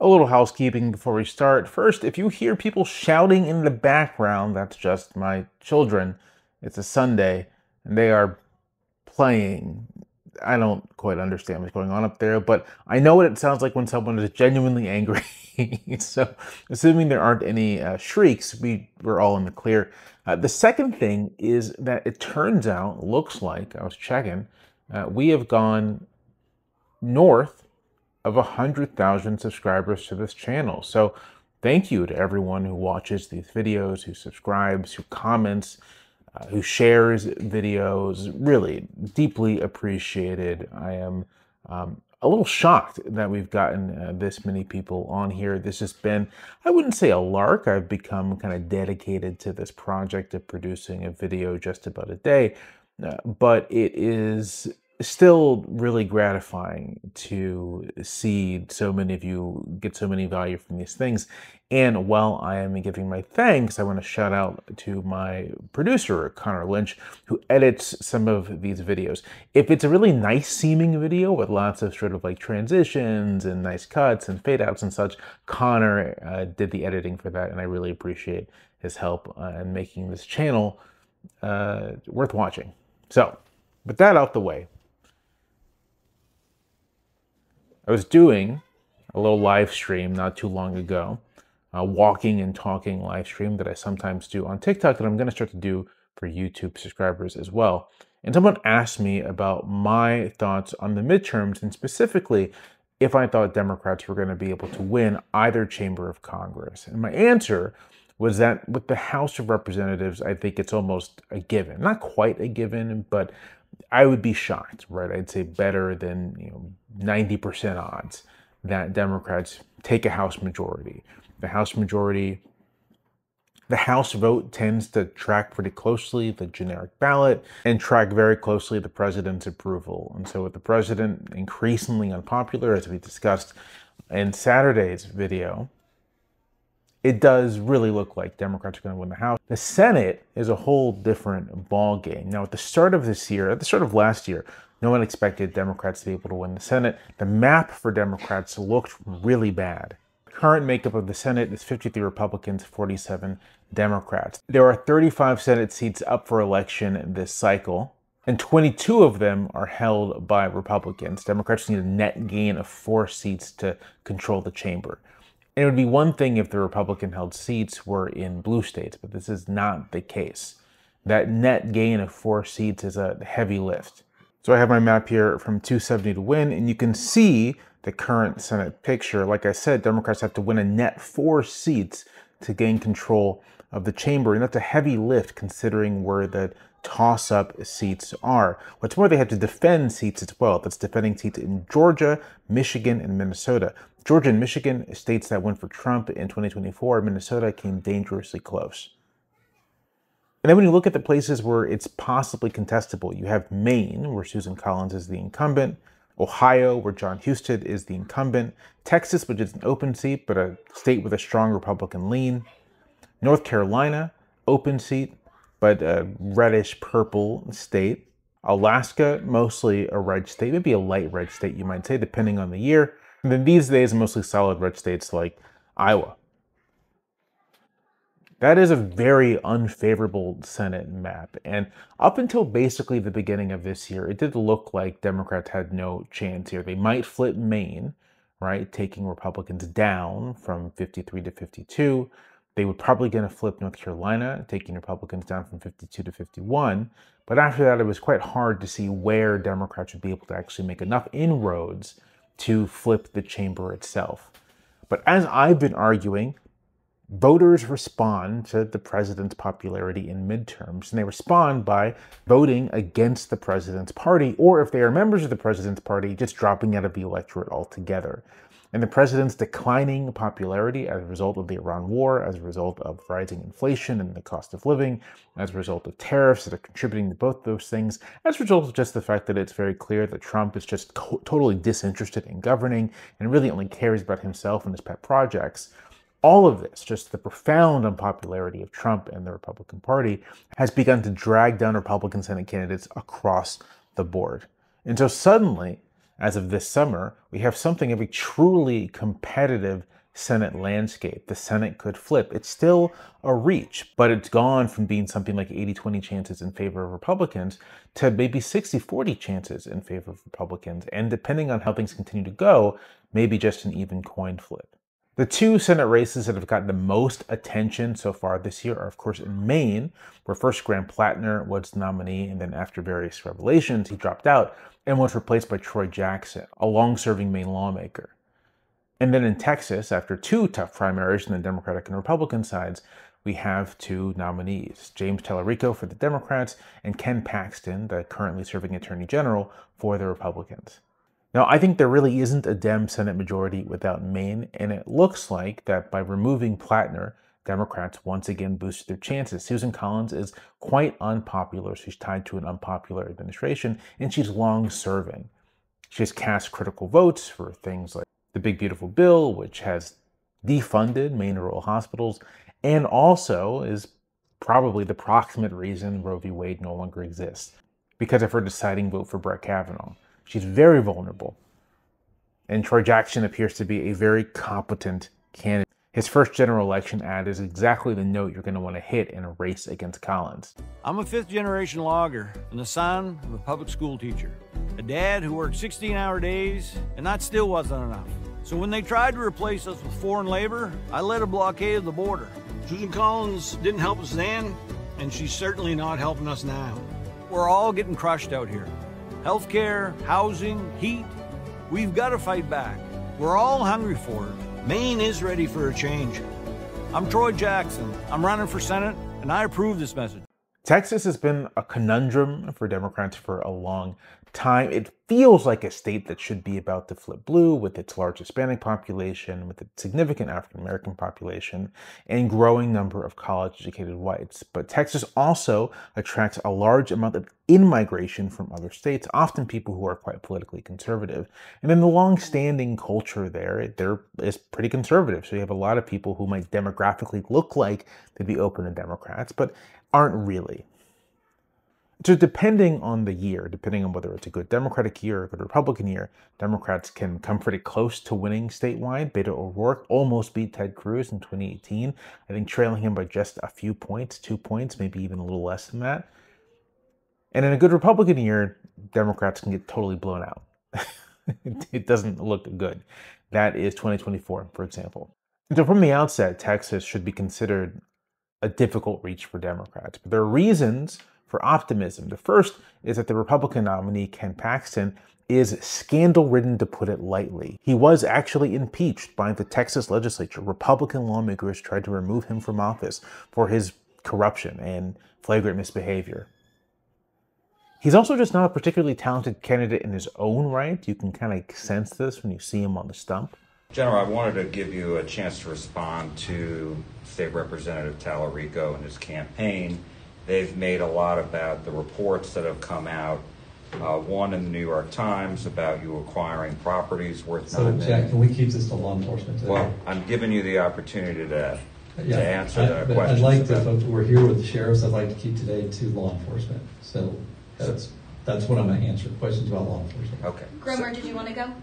A little housekeeping before we start. First, if you hear people shouting in the background, that's just my children. It's a Sunday and they are playing. I don't quite understand what's going on up there, but I know what it sounds like when someone is genuinely angry. So, assuming there aren't any shrieks, we're all in the clear. The second thing is that it turns out, looks like, I was checking, we have gone north of 100,000 subscribers to this channel. So thank you to everyone who watches these videos, who subscribes, who comments, who shares videos. Really deeply appreciated. I am a little shocked that we've gotten this many people on here. This has been, I wouldn't say a lark. I've become kind of dedicated to this project of producing a video just about a day, but it is still really gratifying to see so many of you get so many value from these things. And while I am giving my thanks, I want to shout out to my producer, Connor Lynch, who edits some of these videos. If it's a really nice seeming video with lots of sort of like transitions and nice cuts and fade outs and such, Connor did the editing for that, and I really appreciate his help in making this channel worth watching. So, with that out the way, I was doing a little live stream not too long ago, walking and talking live stream that I sometimes do on TikTok that I'm going to start to do for YouTube subscribers as well. And someone asked me about my thoughts on the midterms, and specifically if I thought Democrats were going to be able to win either chamber of Congress. And my answer was that with the House of Representatives, I think it's almost a given. Not quite a given, but I would be shocked, right? I'd say better than 90% odds that Democrats take a House majority. The House majority, the House vote tends to track pretty closely the generic ballot and track very closely the president's approval. And so with the president increasingly unpopular, as we discussed in Saturday's video, it does really look like Democrats are going to win the House. The Senate is a whole different ball game. Now, at the start of this year, at the start of last year, no one expected Democrats to be able to win the Senate. The map for Democrats looked really bad. The current makeup of the Senate is 53 Republicans, 47 Democrats. There are 35 Senate seats up for election this cycle, and 22 of them are held by Republicans. Democrats need a net gain of 4 seats to control the chamber. And it would be one thing if the Republican-held seats were in blue states, but this is not the case. That net gain of 4 seats is a heavy lift. So I have my map here from 270 to win, and you can see the current Senate picture. Like I said, Democrats have to win a net 4 seats to gain control of the chamber, and that's a heavy lift considering where the toss-up seats are. What's more, they have to defend seats as well. That's defending seats in Georgia, Michigan, and Minnesota. Georgia and Michigan, states that went for Trump in 2024. Minnesota came dangerously close. And then when you look at the places where it's possibly contestable, you have Maine, where Susan Collins is the incumbent, Ohio, where John Husted is the incumbent, Texas, which is an open seat, but a state with a strong Republican lean, North Carolina, open seat, but a reddish-purple state, Alaska, mostly a red state, maybe a light red state, you might say, depending on the year. And then these days, mostly solid red states like Iowa. That is a very unfavorable Senate map. And up until basically the beginning of this year, it did look like Democrats had no chance here. They might flip Maine, right, taking Republicans down from 53 to 52. They were probably going to flip North Carolina, taking Republicans down from 52 to 51. But after that, it was quite hard to see where Democrats would be able to actually make enough inroads to flip the chamber itself. But as I've been arguing, voters respond to the president's popularity in midterms, and they respond by voting against the president's party, or if they are members of the president's party, just dropping out of the electorate altogether. And the president's declining popularity as a result of the Iran war, as a result of rising inflation and the cost of living, as a result of tariffs that are contributing to both those things, as a result of just the fact that it's very clear that Trump is just totally disinterested in governing and really only cares about himself and his pet projects. All of this, just the profound unpopularity of Trump and the Republican Party, has begun to drag down Republican Senate candidates across the board. And so suddenly, as of this summer, we have something of a truly competitive Senate landscape. The Senate could flip. It's still a reach, but it's gone from being something like 80-20 chances in favor of Republicans to maybe 60-40 chances in favor of Republicans. And depending on how things continue to go, maybe just an even coin flip. The two Senate races that have gotten the most attention so far this year are, of course, in Maine, where first Graham Plattner was the nominee, and then after various revelations, he dropped out and was replaced by Troy Jackson, a long-serving Maine lawmaker. And then in Texas, after two tough primaries on the Democratic and Republican sides, we have two nominees, James Tallarico for the Democrats and Ken Paxton, the currently serving Attorney General, for the Republicans. Now, I think there really isn't a Dem Senate majority without Maine, and it looks like that by removing Plattner, Democrats once again boosted their chances. Susan Collins is quite unpopular. She's tied to an unpopular administration, and she's long-serving. She has cast critical votes for things like the Big Beautiful Bill, which has defunded Maine rural hospitals, and also is probably the proximate reason Roe v. Wade no longer exists, because of her deciding vote for Brett Kavanaugh. She's very vulnerable. And Troy Jackson appears to be a very competent candidate. His first general election ad is exactly the note you're going to want to hit in a race against Collins. I'm a fifth-generation logger and the son of a public school teacher. A dad who worked 16-hour days, and that still wasn't enough. So when they tried to replace us with foreign labor, I led a blockade of the border. Susan Collins didn't help us then, and she's certainly not helping us now. We're all getting crushed out here. Healthcare, housing, heat. We've got to fight back. We're all hungry for it. Maine is ready for a change. I'm Troy Jackson. I'm running for Senate, and I approve this message. Texas has been a conundrum for Democrats for a long time. It feels like a state that should be about to flip blue, with its large Hispanic population, with its significant African-American population, and growing number of college-educated whites. But Texas also attracts a large amount of in-migration from other states, often people who are quite politically conservative. And then the long-standing culture there is pretty conservative. So you have a lot of people who might demographically look like they'd be open to Democrats, but aren't really. So depending on the year, depending on whether it's a good Democratic year or a good Republican year, Democrats can come pretty close to winning statewide. Beto O'Rourke almost beat Ted Cruz in 2018, I think trailing him by just a few points, 2 points, maybe even a little less than that. And in a good Republican year, Democrats can get totally blown out. It doesn't look good. That is 2024, for example. And so from the outset, Texas should be considered a difficult reach for Democrats. But there are reasons for optimism. The first is that the Republican nominee, Ken Paxton, is scandal-ridden, to put it lightly. He was actually impeached by the Texas legislature. Republican lawmakers tried to remove him from office for his corruption and flagrant misbehavior. He's also just not a particularly talented candidate in his own right. You can kind of sense this when you see him on the stump. General, I wanted to give you a chance to respond to State Representative Tallarico and his campaign. They've made a lot about the reports that have come out. One in the New York Times about you acquiring properties worth $9 million. So, Jack, can we keep this to law enforcement today? Well, I'm giving you the opportunity to answer that question. I'd like to, we're here with the sheriffs, I'd like to keep today to law enforcement. So that's what I'm going to answer, questions about law enforcement. Okay. Gromar, did you want to go?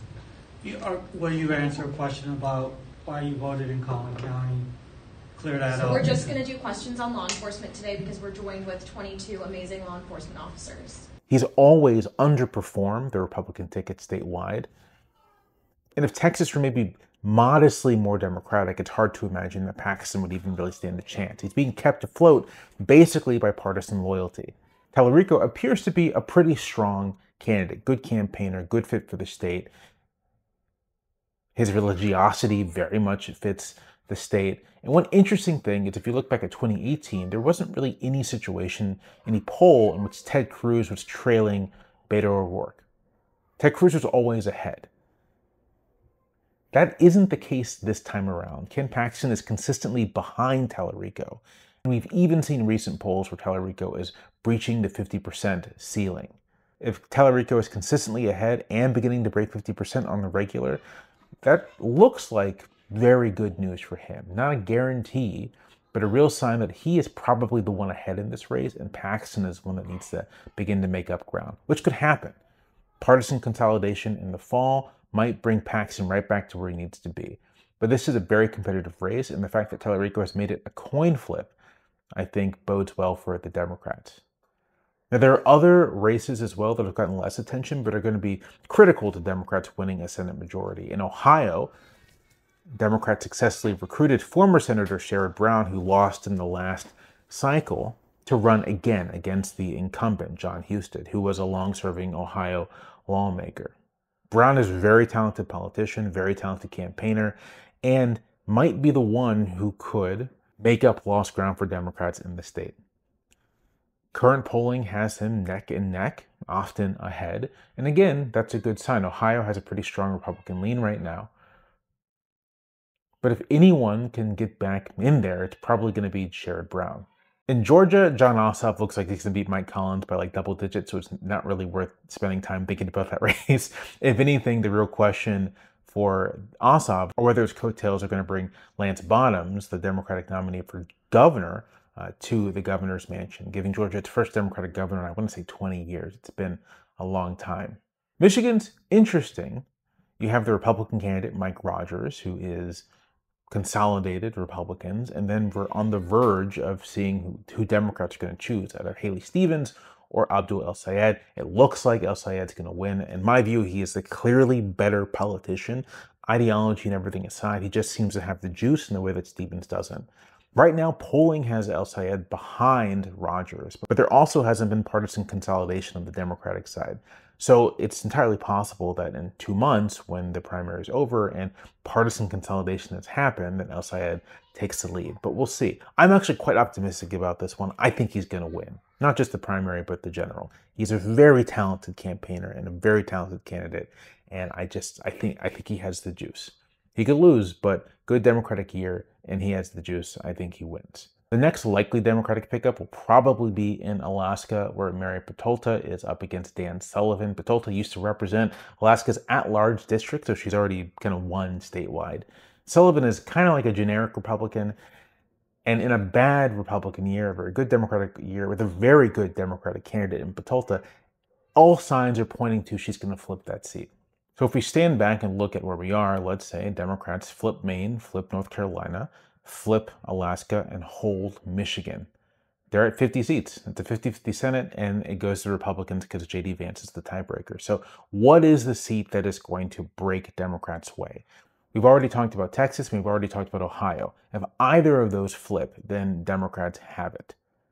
Will you answer a question about why you voted in Collin County? Clear that up. We're just going to do questions on law enforcement today because we're joined with 22 amazing law enforcement officers. He's always underperformed the Republican ticket statewide. And if Texas were maybe modestly more Democratic, it's hard to imagine that Paxton would even really stand a chance. He's being kept afloat basically by partisan loyalty. Tallarico appears to be a pretty strong candidate, good campaigner, good fit for the state. His religiosity very much fits the state. And one interesting thing is if you look back at 2018, there wasn't really any situation, any poll in which Ted Cruz was trailing Beto O'Rourke. Ted Cruz was always ahead. That isn't the case this time around. Ken Paxton is consistently behind Tallarico. And we've even seen recent polls where Tallarico is breaching the 50% ceiling. If Tallarico is consistently ahead and beginning to break 50% on the regular, that looks like very good news for him. Not a guarantee, but a real sign that he is probably the one ahead in this race, and Paxton is one that needs to begin to make up ground, which could happen. Partisan consolidation in the fall might bring Paxton right back to where he needs to be. But this is a very competitive race, and the fact that Tallarico has made it a coin flip, I think, bodes well for the Democrats. Now, there are other races as well that have gotten less attention, but are going to be critical to Democrats winning a Senate majority. In Ohio, Democrats successfully recruited former Senator Sherrod Brown, who lost in the last cycle, to run again against the incumbent, Jon Husted, who was a long-serving Ohio lawmaker. Brown is a very talented politician, very talented campaigner, and might be the one who could make up lost ground for Democrats in the state. Current polling has him neck and neck, often ahead. And again, that's a good sign. Ohio has a pretty strong Republican lean right now. But if anyone can get back in there, it's probably going to be Sherrod Brown. In Georgia, Jon Ossoff looks like he's going to beat Mike Collins by like double digits, so it's not really worth spending time thinking about that race. If anything, the real question for Ossoff, or whether his coattails are going to bring Lance Bottoms, the Democratic nominee for governor, to the governor's mansion, giving Georgia its first Democratic governor in, I want to say, 20 years. It's been a long time. Michigan's interesting. You have the Republican candidate, Mike Rogers, who is consolidated Republicans, and then we're on the verge of seeing who Democrats are going to choose, either Haley Stevens or Abdul El-Sayed. It looks like El-Sayed's going to win. In my view, he is the clearly better politician. Ideology and everything aside, he just seems to have the juice in the way that Stevens doesn't. Right now, polling has El-Sayed behind Rogers, but there also hasn't been partisan consolidation on the Democratic side. So it's entirely possible that in 2 months, when the primary is over and partisan consolidation has happened, that El-Sayed takes the lead. But we'll see. I'm actually quite optimistic about this one. I think he's going to win. Not just the primary, but the general. He's a very talented campaigner and a very talented candidate. And I think he has the juice. He could lose, but good Democratic year, and he has the juice. I think he wins. The next likely Democratic pickup will probably be in Alaska, where Mary Petolta is up against Dan Sullivan. Petolta used to represent Alaska's at-large district, so she's already kind of won statewide. Sullivan is kind of like a generic Republican, and in a bad Republican year, a very good Democratic year, with a very good Democratic candidate in Petolta, all signs are pointing to she's going to flip that seat. So if we stand back and look at where we are, let's say Democrats flip Maine, flip North Carolina, flip Alaska, and hold Michigan. They're at 50 seats. It's a 50-50 Senate, and it goes to Republicans because J.D. Vance is the tiebreaker. So what is the seat that is going to break Democrats' way? We've already talked about Texas, and we've already talked about Ohio. If either of those flip, then Democrats have it.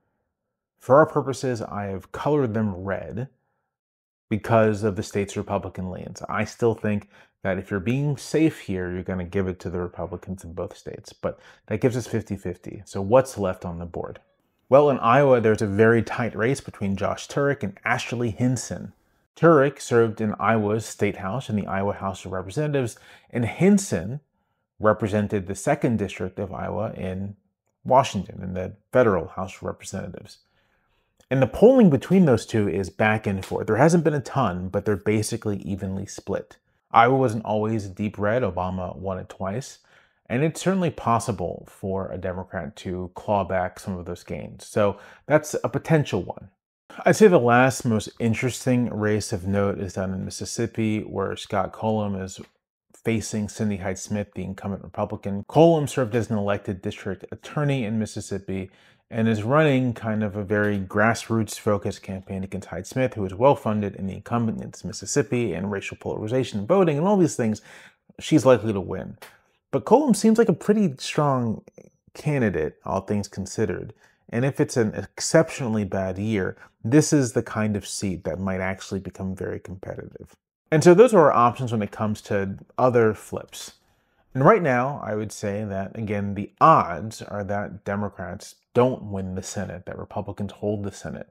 For our purposes, I have colored them red because of the state's Republican leans. I still think that if you're being safe here, you're going to give it to the Republicans in both states. But that gives us 50-50. So what's left on the board? Well, in Iowa, there's a very tight race between Josh Turek and Ashley Hinson. Turek served in Iowa's State House and the Iowa House of Representatives, and Hinson represented the 2nd District of Iowa in Washington, in the Federal House of Representatives. And the polling between those two is back and forth. There hasn't been a ton, but they're basically evenly split. Iowa wasn't always deep red. Obama won it twice. And it's certainly possible for a Democrat to claw back some of those gains. So that's a potential one. I'd say the last most interesting race of note is down in Mississippi, where Scott Cullum is facing Cindy Hyde-Smith, the incumbent Republican. Cullum served as an elected district attorney in Mississippi and is running kind of a very grassroots-focused campaign against Hyde-Smith, who is well-funded, and the incumbent in Mississippi, and racial polarization and voting and all these things. She's likely to win. But Cullum seems like a pretty strong candidate, all things considered. And if it's an exceptionally bad year, this is the kind of seat that might actually become very competitive. And so those are our options when it comes to other flips. And right now, I would say that, again, the odds are that Democrats don't win the Senate, that Republicans hold the Senate.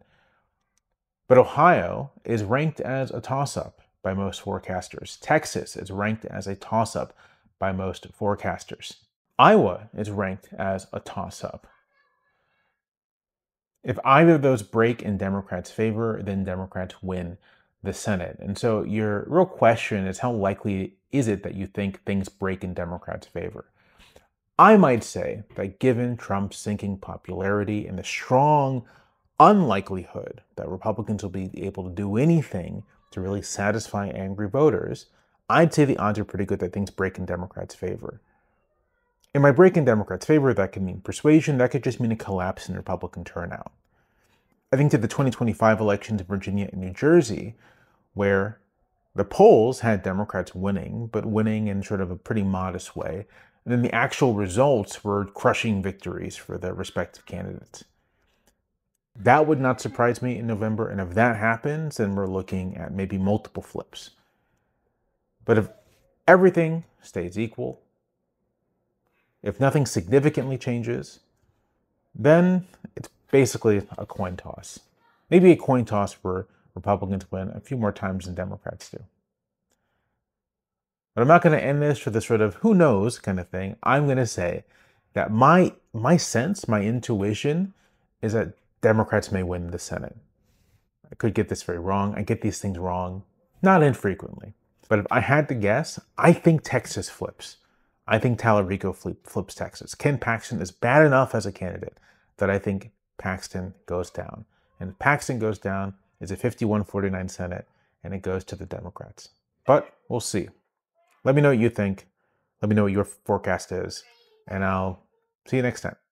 But Ohio is ranked as a toss-up by most forecasters. Texas is ranked as a toss-up by most forecasters. Iowa is ranked as a toss-up. If either of those break in Democrats' favor, then Democrats win the Senate. And so your real question is, how likely is it that you think things break in Democrats' favor? I might say that given Trump's sinking popularity and the strong unlikelihood that Republicans will be able to do anything to really satisfy angry voters, I'd say the odds are pretty good that things break in Democrats' favor. And by break in Democrats' favor, that could mean persuasion, that could just mean a collapse in Republican turnout. I think to the 2025 elections in Virginia and New Jersey, where the polls had Democrats winning, but winning in sort of a pretty modest way, and then the actual results were crushing victories for their respective candidates. That would not surprise me in November, and if that happens, then we're looking at maybe multiple flips. But if everything stays equal, if nothing significantly changes, then it's basically a coin toss. Maybe a coin toss where Republicans win a few more times than Democrats do. But I'm not going to end this with a sort of who knows kind of thing. I'm going to say that my sense, my intuition is that Democrats may win the Senate. I could get this very wrong. I get these things wrong, not infrequently. But if I had to guess, I think Texas flips. I think Tallarico flips Texas. Ken Paxton is bad enough as a candidate that I think Paxton goes down. And if Paxton goes down, it's a 51-49 Senate, and it goes to the Democrats. But we'll see. Let me know what you think. Let me know what your forecast is, and I'll see you next time.